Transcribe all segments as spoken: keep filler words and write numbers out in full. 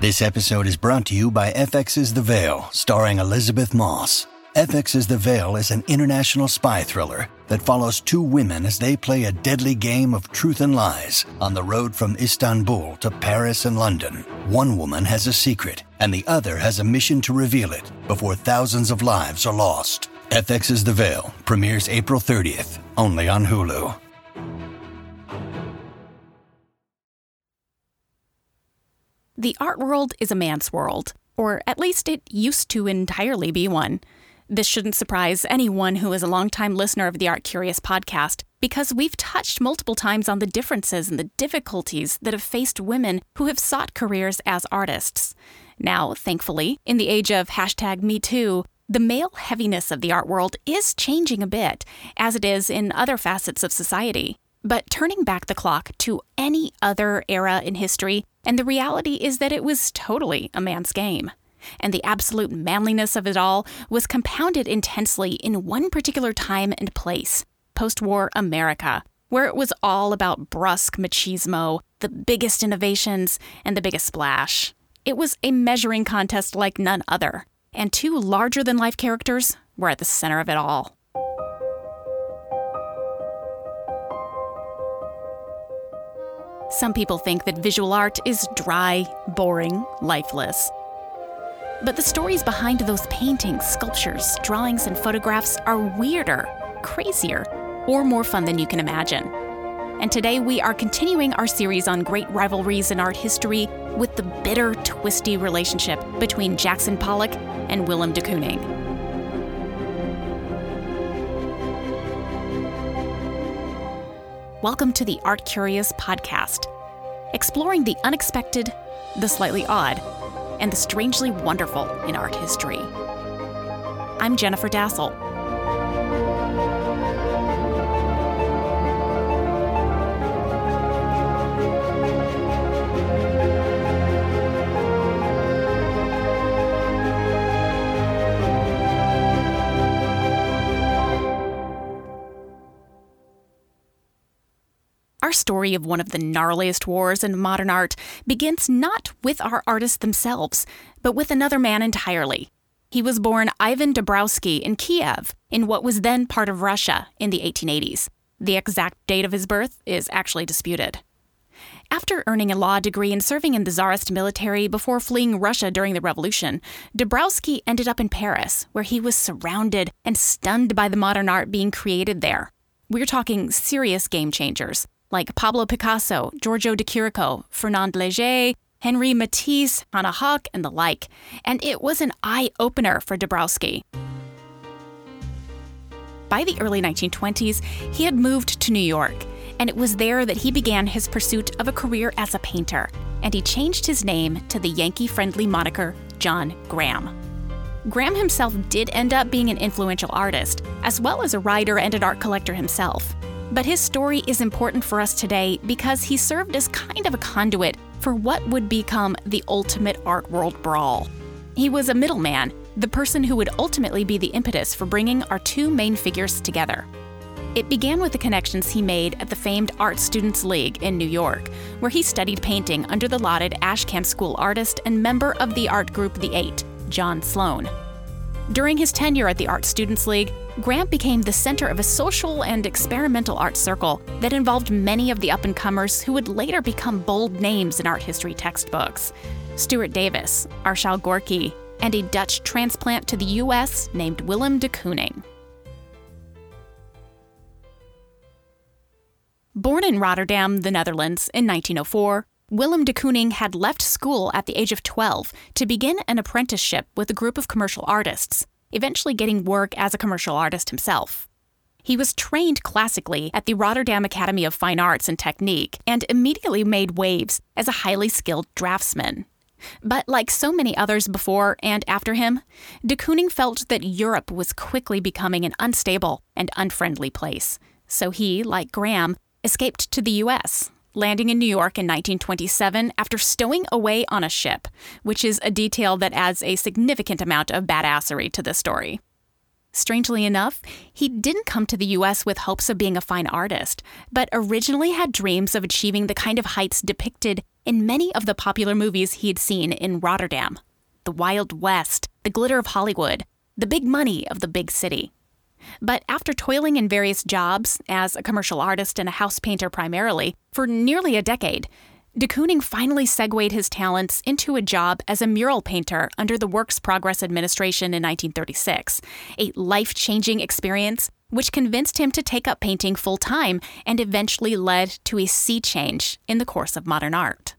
This episode is brought to you by F X's The Veil, starring Elizabeth Moss. F X's The Veil is an international spy thriller that follows two women as they play a deadly game of truth and lies on the road from Istanbul to Paris and London. One woman has a secret, and the other has a mission to reveal it before thousands of lives are lost. F X's The Veil premieres April thirtieth, only on Hulu. The art world is a man's world, or at least it used to entirely be one. This shouldn't surprise anyone who is a longtime listener of the Art Curious podcast, because we've touched multiple times on the differences and the difficulties that have faced women who have sought careers as artists. Now, thankfully, in the age of hashtag Me Too, the male heaviness of the art world is changing a bit, as it is in other facets of society. But turning back the clock to any other era in history, and the reality is that it was totally a man's game. And the absolute manliness of it all was compounded intensely in one particular time and place, post-war America, where it was all about brusque machismo, the biggest innovations, and the biggest splash. It was a measuring contest like none other, and two larger-than-life characters were at the center of it all. Some people think that visual art is dry, boring, lifeless. But the stories behind those paintings, sculptures, drawings, and photographs are weirder, crazier, or more fun than you can imagine. And today we are continuing our series on great rivalries in art history with the bitter, twisty relationship between Jackson Pollock and Willem de Kooning. Welcome to the Art Curious podcast, exploring the unexpected, the slightly odd, and the strangely wonderful in art history. I'm Jennifer Dassel. Our story of one of the gnarliest wars in modern art begins not with our artists themselves, but with another man entirely. He was born Ivan Dabrowski in Kiev, in what was then part of Russia, in the eighteen eighties. The exact date of his birth is actually disputed. After earning a law degree and serving in the Tsarist military before fleeing Russia during the Revolution, Dabrowski ended up in Paris, where he was surrounded and stunned by the modern art being created there. We're talking serious game changers, like Pablo Picasso, Giorgio de Chirico, Fernand Léger, Henri Matisse, Hannah Höch, and the like. And it was an eye-opener for Dabrowski. By the early nineteen twenties, he had moved to New York, and it was there that he began his pursuit of a career as a painter, and he changed his name to the Yankee-friendly moniker John Graham. Graham himself did end up being an influential artist, as well as a writer and an art collector himself. But his story is important for us today because he served as kind of a conduit for what would become the ultimate art world brawl. He was a middleman, the person who would ultimately be the impetus for bringing our two main figures together. It began with the connections he made at the famed Art Students League in New York, where he studied painting under the lauded Ashcan School artist and member of the art group The Eight, John Sloan. During his tenure at the Art Students League, Graham became the center of a social and experimental art circle that involved many of the up-and-comers who would later become bold names in art history textbooks. Stuart Davis, Arshile Gorky, and a Dutch transplant to the U S named Willem de Kooning. Born in Rotterdam, the Netherlands, in nineteen oh four, Willem de Kooning had left school at the age of twelve to begin an apprenticeship with a group of commercial artists, eventually getting work as a commercial artist himself. He was trained classically at the Rotterdam Academy of Fine Arts and Technique and immediately made waves as a highly skilled draftsman. But like so many others before and after him, de Kooning felt that Europe was quickly becoming an unstable and unfriendly place. So he, like Graham, escaped to the U S, landing in New York in nineteen twenty-seven after stowing away on a ship, which is a detail that adds a significant amount of badassery to the story. Strangely enough, he didn't come to the U S with hopes of being a fine artist, but originally had dreams of achieving the kind of heights depicted in many of the popular movies he'd seen in Rotterdam, the Wild West, the glitter of Hollywood, the big money of the big city. But after toiling in various jobs, as a commercial artist and a house painter primarily, for nearly a decade, de Kooning finally segued his talents into a job as a mural painter under the Works Progress Administration in nineteen thirty-six, a life-changing experience which convinced him to take up painting full-time and eventually led to a sea change in the course of modern art.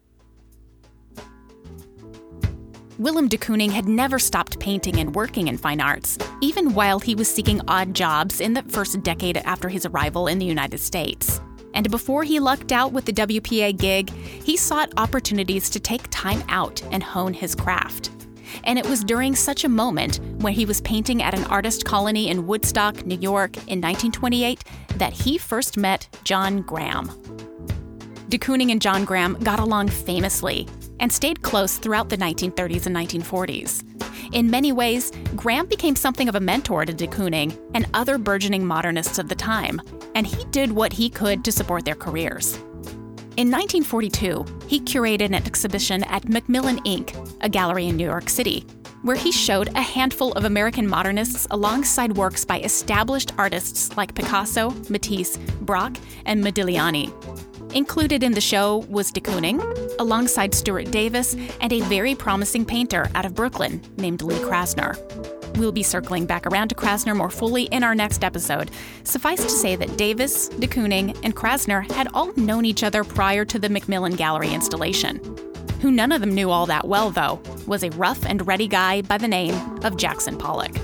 Willem de Kooning had never stopped painting and working in fine arts, even while he was seeking odd jobs in the first decade after his arrival in the United States. And before he lucked out with the W P A gig, he sought opportunities to take time out and hone his craft. And it was during such a moment, when he was painting at an artist colony in Woodstock, New York in nineteen twenty-eight, that he first met John Graham. De Kooning and John Graham got along famously and stayed close throughout the nineteen thirties and nineteen forties. In many ways, Graham became something of a mentor to de Kooning and other burgeoning modernists of the time, and he did what he could to support their careers. In nineteen forty-two, he curated an exhibition at Macmillan Incorporated, a gallery in New York City, where he showed a handful of American modernists alongside works by established artists like Picasso, Matisse, Braque, and Modigliani. Included in the show was de Kooning, alongside Stuart Davis and a very promising painter out of Brooklyn named Lee Krasner. We'll be circling back around to Krasner more fully in our next episode. Suffice to say that Davis, de Kooning, and Krasner had all known each other prior to the Macmillan Gallery installation. Who none of them knew all that well, though, was a rough and ready guy by the name of Jackson Pollock.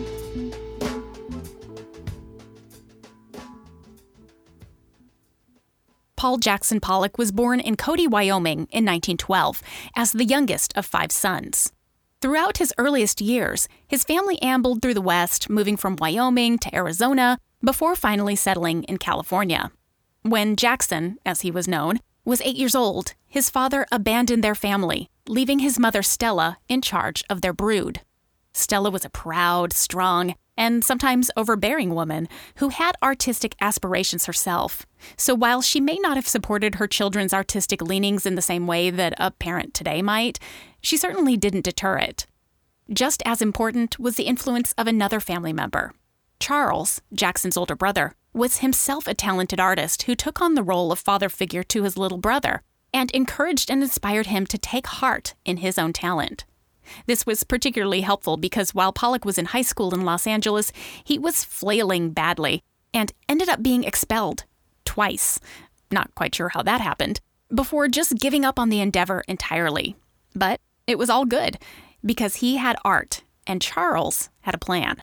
Paul Jackson Pollock was born in Cody, Wyoming in nineteen twelve as the youngest of five sons. Throughout his earliest years, his family ambled through the West, moving from Wyoming to Arizona, before finally settling in California. When Jackson, as he was known, was eight years old, his father abandoned their family, leaving his mother Stella in charge of their brood. Stella was a proud, strong, and sometimes overbearing woman who had artistic aspirations herself. So while she may not have supported her children's artistic leanings in the same way that a parent today might, she certainly didn't deter it. Just as important was the influence of another family member. Charles, Jackson's older brother, was himself a talented artist who took on the role of father figure to his little brother and encouraged and inspired him to take heart in his own talent. This was particularly helpful because while Pollock was in high school in Los Angeles, he was flailing badly and ended up being expelled twice. Not quite sure how that happened, before just giving up on the endeavor entirely. But it was all good because he had art and Charles had a plan.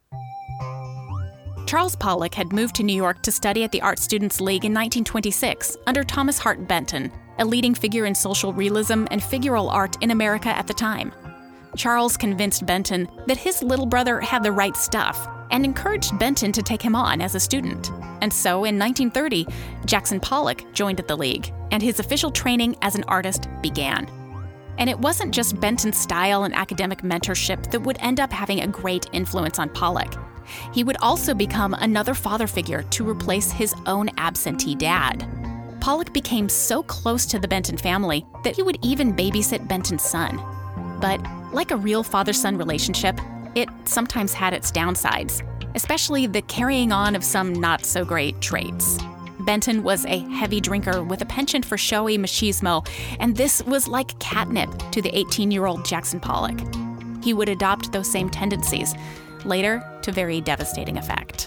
Charles Pollock had moved to New York to study at the Art Students League in nineteen twenty-six under Thomas Hart Benton, a leading figure in social realism and figural art in America at the time. Charles convinced Benton that his little brother had the right stuff and encouraged Benton to take him on as a student. And so in nineteen thirty, Jackson Pollock joined the league, and his official training as an artist began. And it wasn't just Benton's style and academic mentorship that would end up having a great influence on Pollock. He would also become another father figure to replace his own absentee dad. Pollock became so close to the Benton family that he would even babysit Benton's son. But like a real father-son relationship, it sometimes had its downsides, especially the carrying on of some not-so-great traits. Benton was a heavy drinker with a penchant for showy machismo, and this was like catnip to the eighteen-year-old Jackson Pollock. He would adopt those same tendencies, later to very devastating effect.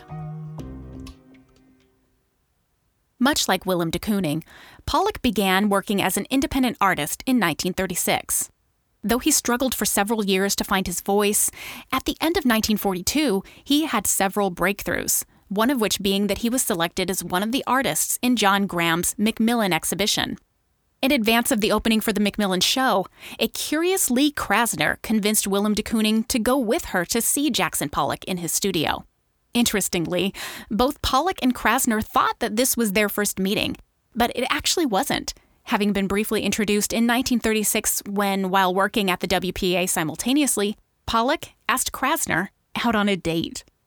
Much like Willem de Kooning, Pollock began working as an independent artist in nineteen thirty-six. Though he struggled for several years to find his voice, at the end of nineteen forty-two, he had several breakthroughs, one of which being that he was selected as one of the artists in John Graham's Macmillan exhibition. In advance of the opening for the Macmillan show, a curious Lee Krasner convinced Willem de Kooning to go with her to see Jackson Pollock in his studio. Interestingly, both Pollock and Krasner thought that this was their first meeting, but it actually wasn't, having been briefly introduced in nineteen thirty-six when, while working at the W P A simultaneously, Pollock asked Krasner out on a date.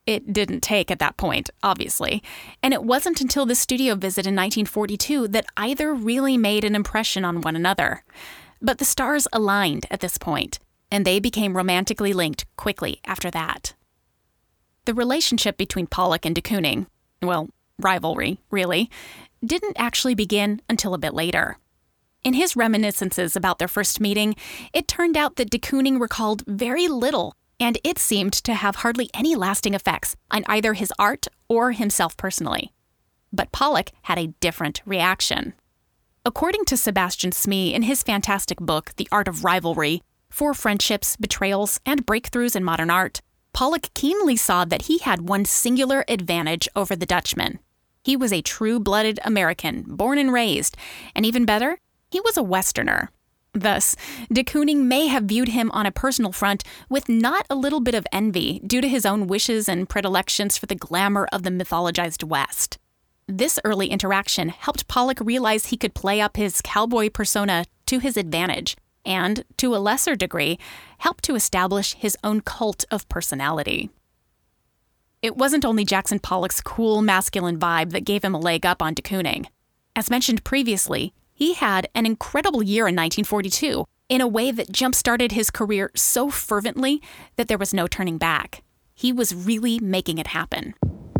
It didn't take at that point, obviously. And it wasn't until the studio visit in nineteen forty-two that either really made an impression on one another. But the stars aligned at this point, and they became romantically linked quickly after that. The relationship between Pollock and de Kooning, well, rivalry, really, didn't actually begin until a bit later. In his reminiscences about their first meeting, it turned out that de Kooning recalled very little, and it seemed to have hardly any lasting effects on either his art or himself personally. But Pollock had a different reaction. According to Sebastian Smee in his fantastic book, The Art of Rivalry, Four Friendships, Betrayals, and Breakthroughs in Modern Art, Pollock keenly saw that he had one singular advantage over the Dutchman. He was a true-blooded American, born and raised, and even better, he was a Westerner. Thus, de Kooning may have viewed him on a personal front with not a little bit of envy due to his own wishes and predilections for the glamour of the mythologized West. This early interaction helped Pollock realize he could play up his cowboy persona to his advantage, and, to a lesser degree, help to establish his own cult of personality. It wasn't only Jackson Pollock's cool, masculine vibe that gave him a leg up on de Kooning. As mentioned previously, he had an incredible year in nineteen forty-two in a way that jump-started his career so fervently that there was no turning back. He was really making it happen.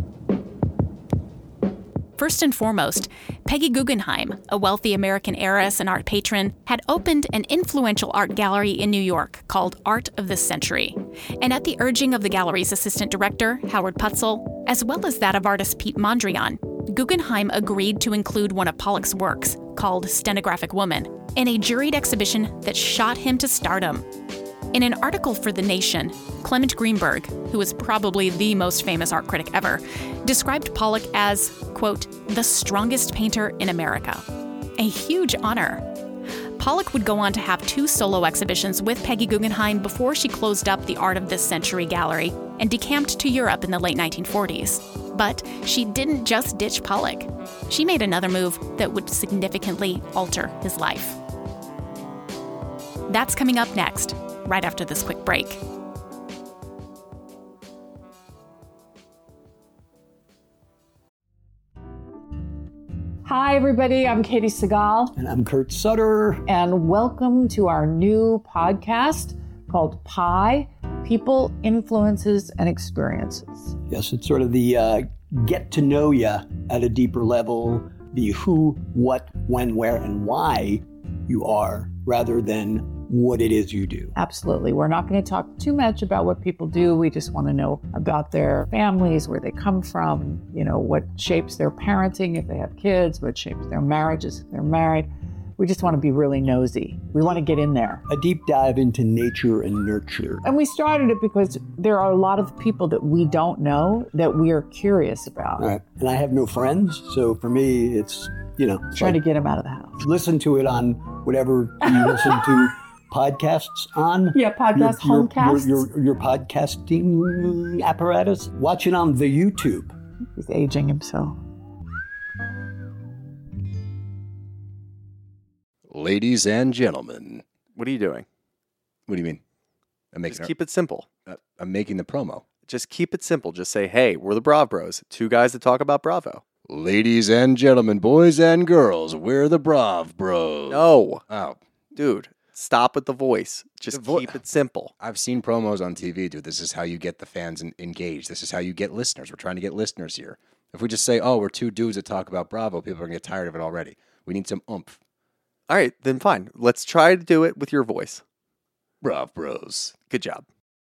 First and foremost, Peggy Guggenheim, a wealthy American heiress and art patron, had opened an influential art gallery in New York called Art of the Century. And at the urging of the gallery's assistant director, Howard Putzel, as well as that of artist Pete Mondrian, Guggenheim agreed to include one of Pollock's works, called Stenographic Woman, in a juried exhibition that shot him to stardom. In an article for The Nation, Clement Greenberg, who is probably the most famous art critic ever, described Pollock as, quote, the strongest painter in America. A huge honor. Pollock would go on to have two solo exhibitions with Peggy Guggenheim before she closed up the Art of this Century gallery and decamped to Europe in the late nineteen forties. But she didn't just ditch Pollock. She made another move that would significantly alter his life. That's coming up next, right after this quick break. Hi, everybody. I'm Katie Segal. And I'm Kurt Sutter. And welcome to our new podcast called Pi, People, Influences, and Experiences. Yes, it's sort of the uh, get to know you at a deeper level, the who, what, when, where, and why you are, rather than what it is you do. Absolutely. We're not going to talk too much about what people do. We just want to know about their families, where they come from, you know, what shapes their parenting if they have kids, what shapes their marriages if they're married. We just want to be really nosy. We want to get in there. A deep dive into nature and nurture. And we started it because there are a lot of people that we don't know that we are curious about. All right. And I have no friends, so for me, it's, you know. Trying like, to get them out of the house. Listen to it on whatever you listen to podcasts on. Yeah, podcast, your, your, homecasts. Your, your, your podcasting apparatus. Watch it on the YouTube. He's aging himself. Ladies and gentlemen. What are you doing? What do you mean? I'm making Just a, keep it simple. uh, I'm making the promo. Just keep it simple. Just say, hey, we're the Brav Bros. Two guys that talk about Bravo. Ladies and gentlemen, boys and girls, we're the Brav Bros. No. Oh. Dude, stop with the voice. Just The vo- keep it simple. I've seen promos on T V, dude. This is how you get the fans en- engaged. This is how you get listeners. We're trying to get listeners here. If we just say, oh, we're two dudes that talk about Bravo, people are going to get tired of it already. We need some oomph. All right, then fine. Let's try to do it with your voice. Brav Bros. Good job.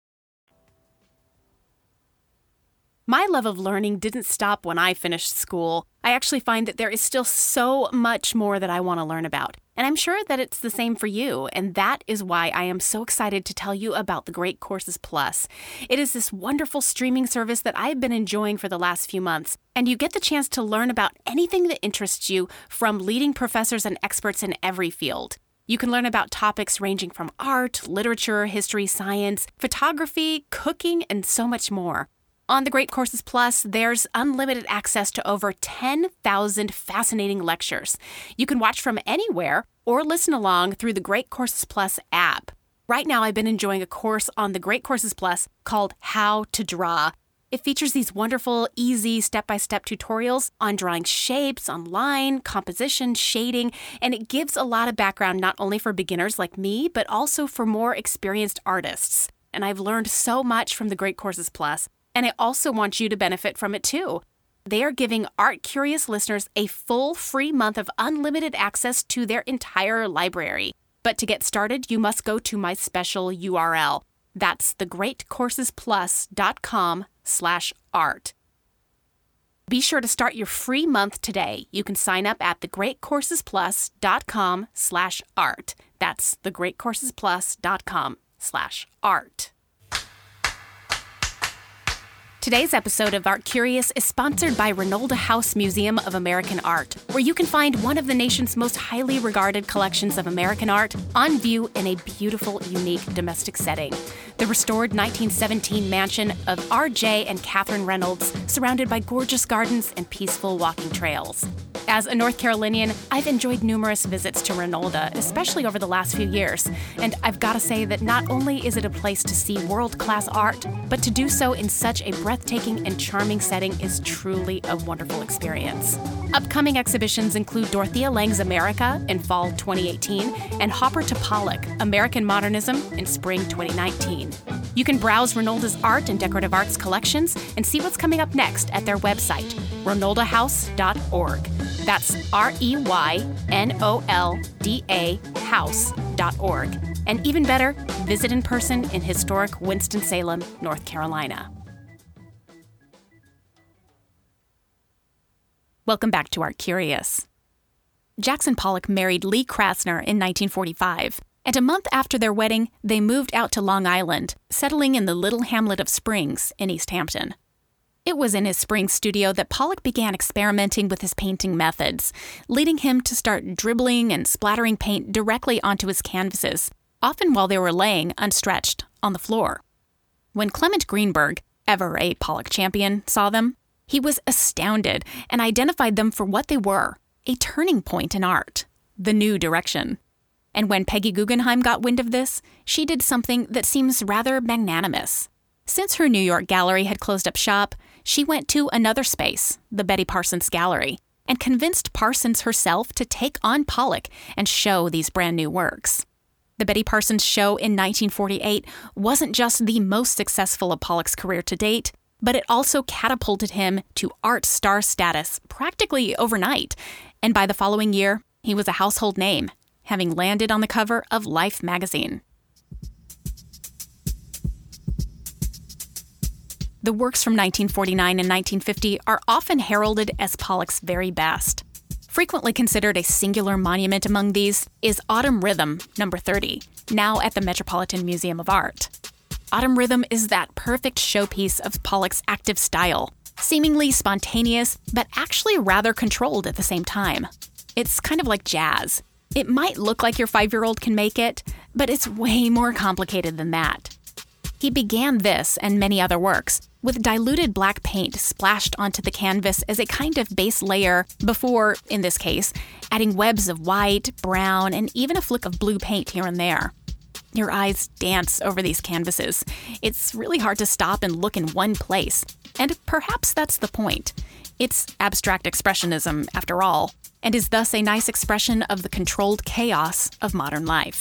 My love of learning didn't stop when I finished school. I actually find that there is still so much more that I want to learn about. And I'm sure that it's the same for you. And that is why I am so excited to tell you about the Great Courses Plus. It is this wonderful streaming service that I've been enjoying for the last few months. And you get the chance to learn about anything that interests you from leading professors and experts in every field. You can learn about topics ranging from art, literature, history, science, photography, cooking, and so much more. On the Great Courses Plus, there's unlimited access to over ten thousand fascinating lectures. You can watch from anywhere or listen along through the Great Courses Plus app. Right now, I've been enjoying a course on the Great Courses Plus called How to Draw. It features these wonderful, easy, step-by-step tutorials on drawing shapes, on line, composition, shading, and it gives a lot of background not only for beginners like me, but also for more experienced artists. And I've learned so much from the Great Courses Plus, and I also want you to benefit from it too. They are giving Art Curious listeners a full free month of unlimited access to their entire library. But to get started, you must go to my special U R L. That's thegreatcoursesplus.com slash art. Be sure to start your free month today. You can sign up at thegreatcoursesplus.com slash art. That's thegreatcoursesplus.com slash art. Today's episode of Art Curious is sponsored by Ranolda House Museum of American Art, where you can find one of the nation's most highly regarded collections of American art on view in a beautiful, unique domestic setting. The restored nineteen seventeen mansion of R J and Catherine Reynolds, surrounded by gorgeous gardens and peaceful walking trails. As a North Carolinian, I've enjoyed numerous visits to Ranolda, especially over the last few years. And I've got to say that not only is it a place to see world-class art, but to do so in such a breathtaking and charming setting is truly a wonderful experience. Upcoming exhibitions include Dorothea Lange's America in fall twenty eighteen and Hopper to Pollock, American Modernism in spring twenty nineteen. You can browse Ranolda's art and decorative arts collections and see what's coming up next at their website, renolda house dot org. That's R E Y N O L D A house dot org. And even better, visit in person in historic Winston-Salem, North Carolina. Welcome back to Art Curious. Jackson Pollock married Lee Krasner in nineteen forty-five, and a month after their wedding, they moved out to Long Island, settling in the little hamlet of Springs in East Hampton. It was in his Springs studio that Pollock began experimenting with his painting methods, leading him to start dribbling and splattering paint directly onto his canvases, often while they were laying unstretched on the floor. When Clement Greenberg, ever a Pollock champion, saw them, he was astounded and identified them for what they were, a turning point in art, the new direction. And when Peggy Guggenheim got wind of this, she did something that seems rather magnanimous. Since her New York gallery had closed up shop, she went to another space, the Betty Parsons Gallery, and convinced Parsons herself to take on Pollock and show these brand new works. The Betty Parsons show in nineteen forty-eight wasn't just the most successful of Pollock's career to date, but it also catapulted him to art star status practically overnight. And by the following year, he was a household name, having landed on the cover of Life magazine. The works from nineteen forty-nine and nineteen fifty are often heralded as Pollock's very best. Frequently considered a singular monument among these is Autumn Rhythm, number thirty, now at the Metropolitan Museum of Art. Autumn Rhythm is that perfect showpiece of Pollock's active style, seemingly spontaneous, but actually rather controlled at the same time. It's kind of like jazz. It might look like your five-year-old can make it, but it's way more complicated than that. He began this and many other works with diluted black paint splashed onto the canvas as a kind of base layer before, in this case, adding webs of white, brown, and even a flick of blue paint here and there. Your eyes dance over these canvases. It's really hard to stop and look in one place. And perhaps that's the point. It's abstract expressionism, after all, and is thus a nice expression of the controlled chaos of modern life.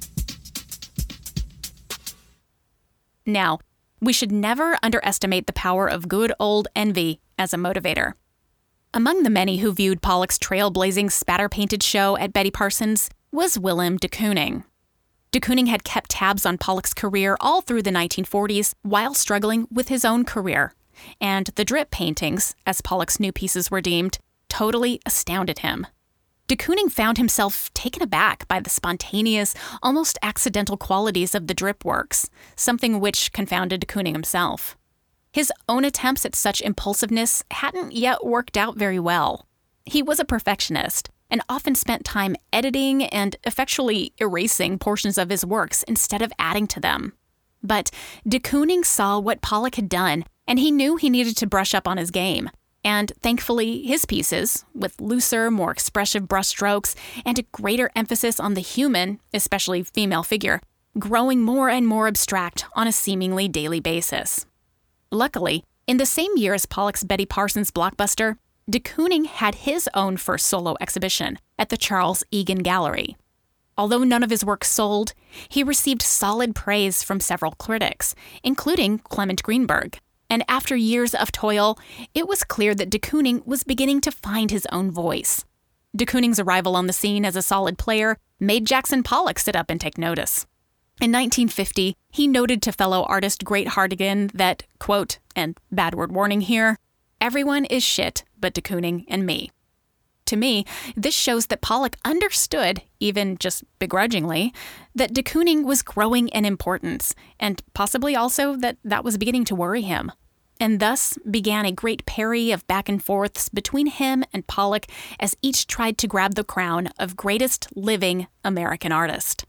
Now, we should never underestimate the power of good old envy as a motivator. Among the many who viewed Pollock's trailblazing spatter-painted show at Betty Parsons was Willem de Kooning. De Kooning had kept tabs on Pollock's career all through the nineteen forties while struggling with his own career, and the drip paintings, as Pollock's new pieces were deemed, totally astounded him. De Kooning found himself taken aback by the spontaneous, almost accidental qualities of the drip works, something which confounded de Kooning himself. His own attempts at such impulsiveness hadn't yet worked out very well. He was a perfectionist, and often spent time editing and effectually erasing portions of his works instead of adding to them. But de Kooning saw what Pollock had done, and he knew he needed to brush up on his game. And thankfully, his pieces, with looser, more expressive brushstrokes and a greater emphasis on the human, especially female figure, growing more and more abstract on a seemingly daily basis. Luckily, In the same year as Pollock's Betty Parsons blockbuster, de Kooning had his own first solo exhibition at the Charles Egan Gallery. Although none of his work sold, he received solid praise from several critics, including Clement Greenberg. And after years of toil, it was clear that de Kooning was beginning to find his own voice. De Kooning's arrival on the scene as a solid player made Jackson Pollock sit up and take notice. In nineteen fifty, he noted to fellow artist Great Hartigan that, quote, and bad word warning here, "Everyone is shit but de Kooning and me." To me, this shows that Pollock understood, even just begrudgingly, that de Kooning was growing in importance, and possibly also that that was beginning to worry him. And thus began a great parry of back and forths between him and Pollock as each tried to grab the crown of greatest living American artist.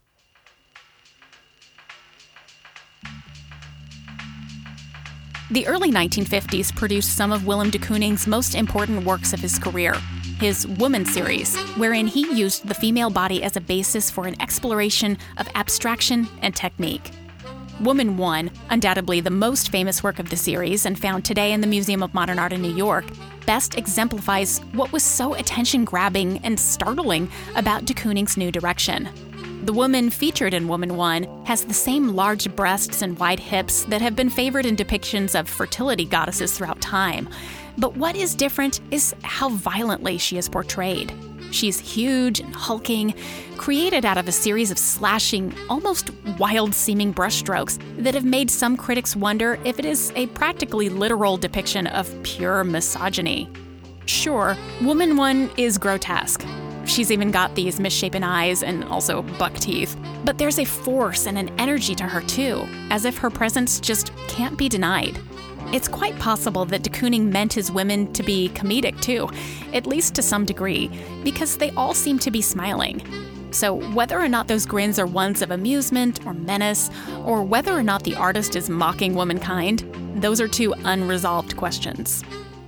The early nineteen fifties produced some of Willem de Kooning's most important works of his career, his Woman series, wherein he used the female body as a basis for an exploration of abstraction and technique. Woman one, undoubtedly the most famous work of the series and found today in the Museum of Modern Art in New York, best exemplifies what was so attention-grabbing and startling about de Kooning's new direction. The woman featured in Woman one has the same large breasts and wide hips that have been favored in depictions of fertility goddesses throughout time. But what is different is how violently she is portrayed. She's huge and hulking, created out of a series of slashing, almost wild-seeming brushstrokes that have made some critics wonder if it is a practically literal depiction of pure misogyny. Sure, Woman one is grotesque. She's even got these misshapen eyes and also buck teeth. But there's a force and an energy to her too, as if her presence just can't be denied. It's quite possible that de Kooning meant his women to be comedic too, at least to some degree, because they all seem to be smiling. So whether or not those grins are ones of amusement or menace, or whether or not the artist is mocking womankind, those are two unresolved questions.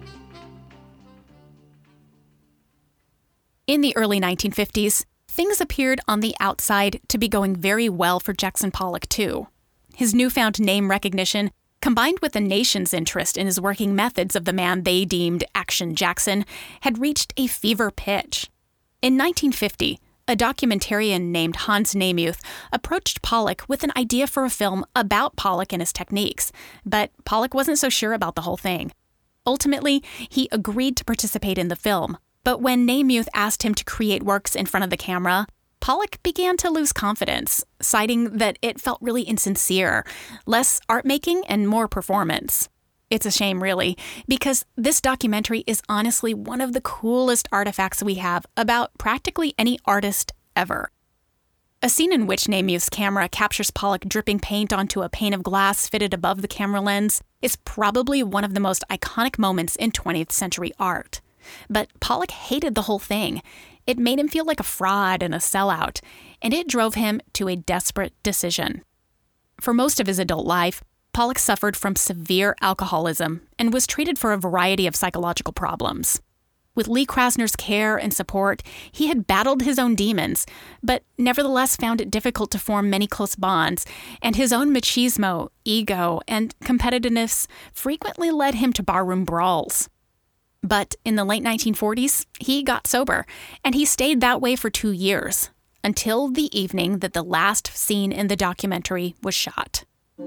In the early nineteen fifties, things appeared on the outside to be going very well for Jackson Pollock, too. His newfound name recognition, combined with the nation's interest in his working methods of the man they deemed Action Jackson, had reached a fever pitch. In nineteen fifty, a documentarian named Hans Namuth approached Pollock with an idea for a film about Pollock and his techniques, but Pollock wasn't so sure about the whole thing. Ultimately, he agreed to participate in the film. But when Namuth asked him to create works in front of the camera, Pollock began to lose confidence, citing that it felt really insincere, less art-making and more performance. It's a shame, really, because this documentary is honestly one of the coolest artifacts we have about practically any artist ever. A scene in which Namuth's camera captures Pollock dripping paint onto a pane of glass fitted above the camera lens is probably one of the most iconic moments in twentieth century art. But Pollock hated the whole thing. It made him feel like a fraud and a sellout, and it drove him to a desperate decision. For most of his adult life, Pollock suffered from severe alcoholism and was treated for a variety of psychological problems. With Lee Krasner's care and support, he had battled his own demons, but nevertheless found it difficult to form many close bonds, and his own machismo, ego, and competitiveness frequently led him to barroom brawls. But in the late nineteen forties, he got sober, and he stayed that way for two years, until the evening that the last scene in the documentary was shot.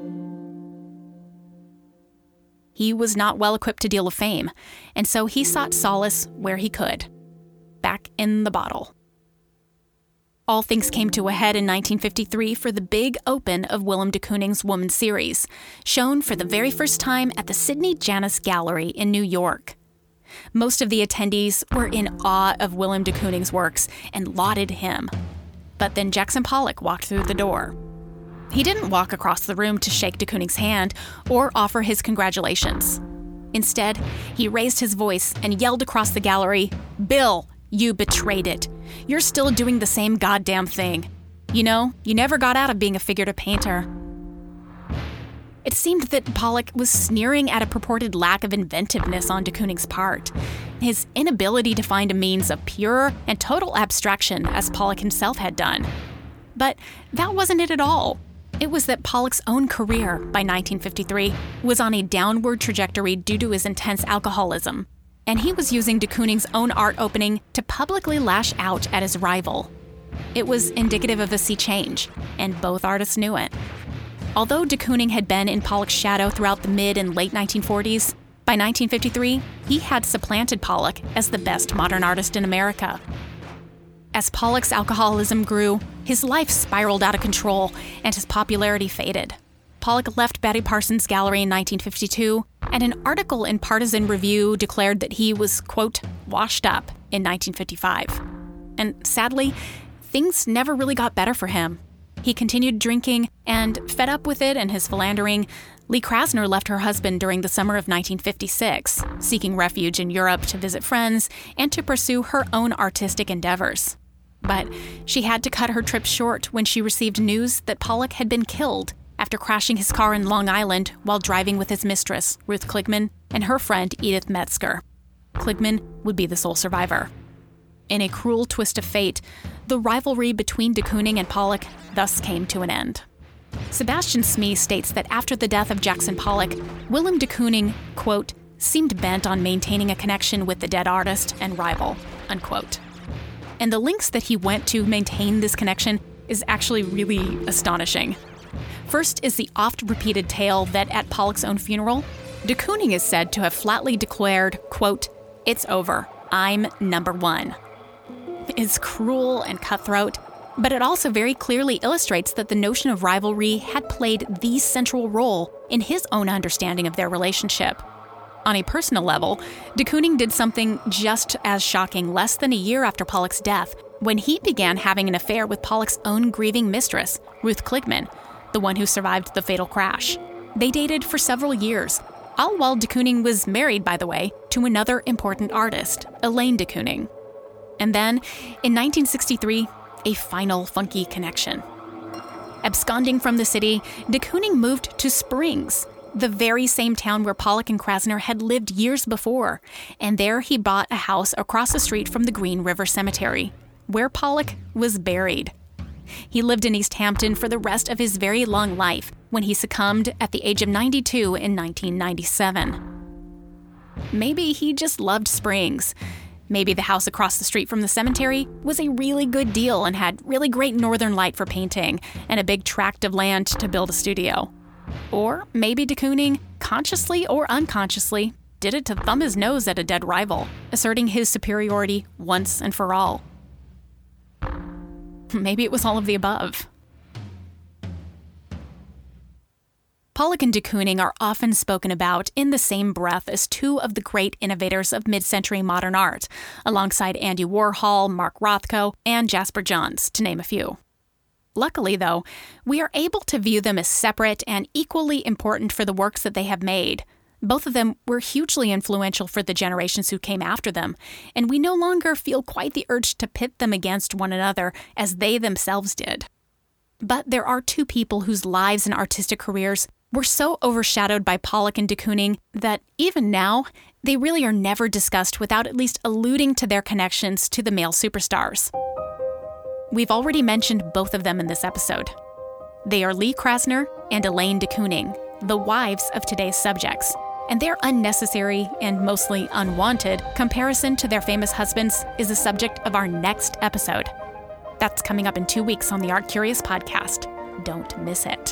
He was not well equipped to deal with fame, and so he sought solace where he could, back in the bottle. All things came to a head in nineteen fifty-three for the big open of Willem de Kooning's Woman series, shown for the very first time at the Sidney Janis Gallery in New York. Most of the attendees were in awe of Willem de Kooning's works and lauded him. But then Jackson Pollock walked through the door. He didn't walk across the room to shake de Kooning's hand or offer his congratulations. Instead, he raised his voice and yelled across the gallery, "Bill, you betrayed it. You're still doing the same goddamn thing. You know, you never got out of being a figurative painter." It seemed that Pollock was sneering at a purported lack of inventiveness on de Kooning's part, his inability to find a means of pure and total abstraction as Pollock himself had done. But that wasn't it at all. It was that Pollock's own career, by nineteen fifty-three, was on a downward trajectory due to his intense alcoholism, and he was using de Kooning's own art opening to publicly lash out at his rival. It was indicative of a sea change, and both artists knew it. Although de Kooning had been in Pollock's shadow throughout the mid and late nineteen forties, by nineteen fifty-three, he had supplanted Pollock as the best modern artist in America. As Pollock's alcoholism grew, his life spiraled out of control and his popularity faded. Pollock left Betty Parsons' gallery in nineteen fifty-two, and an article in Partisan Review declared that he was, quote, washed up in nineteen fifty-five. And sadly, things never really got better for him. He continued drinking, and fed up with it and his philandering, Lee Krasner left her husband during the summer of nineteen fifty-six, seeking refuge in Europe to visit friends and to pursue her own artistic endeavors. But she had to cut her trip short when she received news that Pollock had been killed after crashing his car in Long Island while driving with his mistress, Ruth Kligman, and her friend Edith Metzger. Kligman would be the sole survivor. In a cruel twist of fate, the rivalry between de Kooning and Pollock thus came to an end. Sebastian Smee states that after the death of Jackson Pollock, Willem de Kooning, quote, seemed bent on maintaining a connection with the dead artist and rival, unquote. And the lengths that he went to maintain this connection is actually really astonishing. First is the oft-repeated tale that at Pollock's own funeral, de Kooning is said to have flatly declared, quote, "It's over. I'm number one." It's cruel and cutthroat, but it also very clearly illustrates that the notion of rivalry had played the central role in his own understanding of their relationship. On a personal level, de Kooning did something just as shocking less than a year after Pollock's death, when he began having an affair with Pollock's own grieving mistress, Ruth Kligman, the one who survived the fatal crash. They dated for several years, all while de Kooning was married, by the way, to another important artist, Elaine de Kooning. And then, in nineteen sixty-three, a final funky connection. Absconding from the city, de Kooning moved to Springs, the very same town where Pollock and Krasner had lived years before, and there he bought a house across the street from the Green River Cemetery, where Pollock was buried. He lived in East Hampton for the rest of his very long life, when he succumbed at the age of ninety-two in nineteen ninety-seven. Maybe he just loved Springs. Maybe the house across the street from the cemetery was a really good deal and had really great northern light for painting and a big tract of land to build a studio. Or maybe de Kooning, consciously or unconsciously, did it to thumb his nose at a dead rival, asserting his superiority once and for all. Maybe it was all of the above. Pollock and de Kooning are often spoken about in the same breath as two of the great innovators of mid-century modern art, alongside Andy Warhol, Mark Rothko, and Jasper Johns, to name a few. Luckily, though, we are able to view them as separate and equally important for the works that they have made. Both of them were hugely influential for the generations who came after them, and we no longer feel quite the urge to pit them against one another as they themselves did. But there are two people whose lives and artistic careers were so overshadowed by Pollock and de Kooning that even now, they really are never discussed without at least alluding to their connections to the male superstars. We've already mentioned both of them in this episode. They are Lee Krasner and Elaine de Kooning, the wives of today's subjects, and their unnecessary and mostly unwanted comparison to their famous husbands is the subject of our next episode. That's coming up in two weeks on the Art Curious podcast. Don't miss it.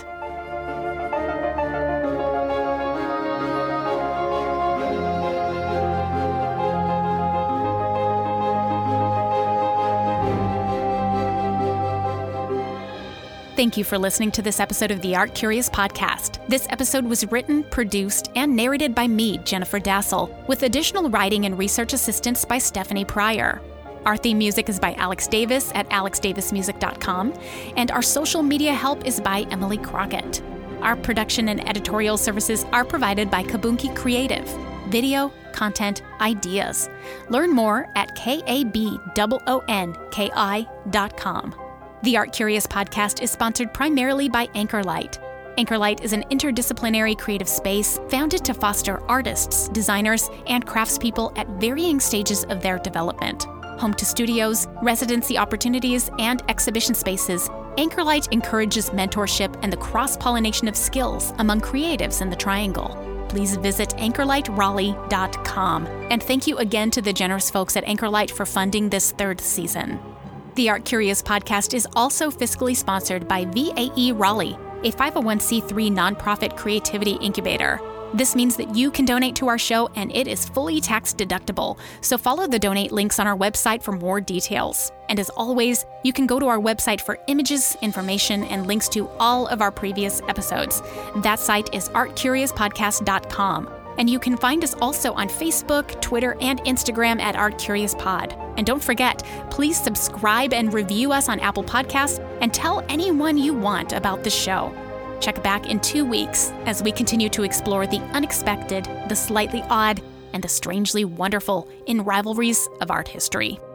Thank you for listening to this episode of the Art Curious podcast. This episode was written, produced, and narrated by me, Jennifer Dassel, with additional writing and research assistance by Stephanie Pryor. Our theme music is by Alex Davis at alex davis music dot com, and our social media help is by Emily Crockett. Our production and editorial services are provided by Kabunki Creative. Video, content, ideas. Learn more at K A B O O N K I dot com. The Art Curious podcast is sponsored primarily by Anchorlight. Anchorlight is an interdisciplinary creative space founded to foster artists, designers, and craftspeople at varying stages of their development. Home to studios, residency opportunities, and exhibition spaces, Anchorlight encourages mentorship and the cross-pollination of skills among creatives in the Triangle. Please visit anchorlight raleigh dot com. And thank you again to the generous folks at Anchorlight for funding this third season. The Art Curious podcast is also fiscally sponsored by V A E Raleigh, a five oh one c three nonprofit creativity incubator. This means that you can donate to our show and it is fully tax deductible. So follow the donate links on our website for more details. And as always, you can go to our website for images, information, and links to all of our previous episodes. That site is art curious podcast dot com. And you can find us also on Facebook, Twitter, and Instagram at ArtCuriousPod. And don't forget, please subscribe and review us on Apple Podcasts and tell anyone you want about the show. Check back in two weeks as we continue to explore the unexpected, the slightly odd, and the strangely wonderful in rivalries of art history.